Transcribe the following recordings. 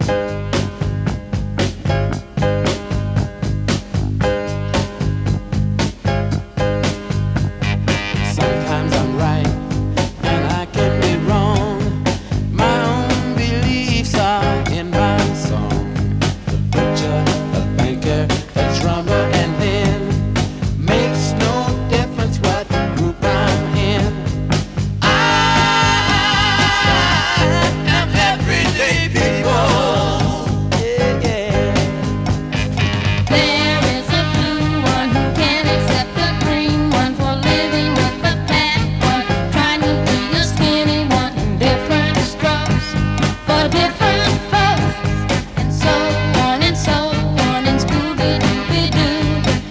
Sometimes I'm right and I can be wrong. My own beliefs are in my song. The butcher, the banker, the drummer, and then makes no difference what group I'm in. I am everyday people. Yeah, yeah. There is a blue one who can't accept the green one, for living with the fat one, trying to be a skinny one, in different strokes for different folks, and so on and so on, and Scooby-Dooby-Doo.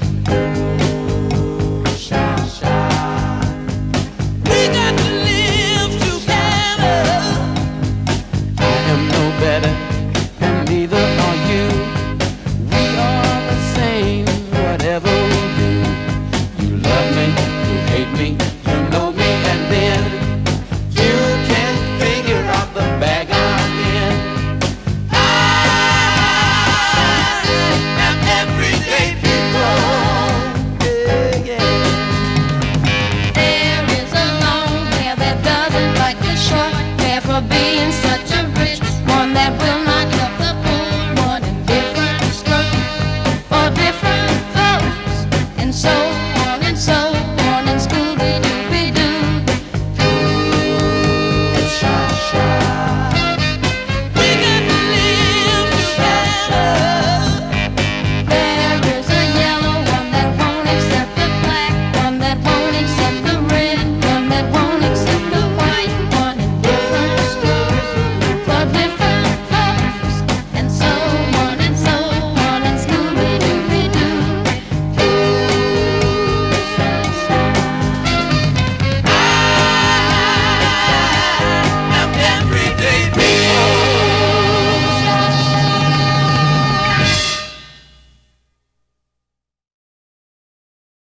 We got to live together. I am no better, and neither are you. We are the same, whatever we do. You love me, you hate me, you know me, and then you can figure out the bag I'm in. I am everyday people. Yeah, yeah. There is a long hair that doesn't like the short hair, for being such a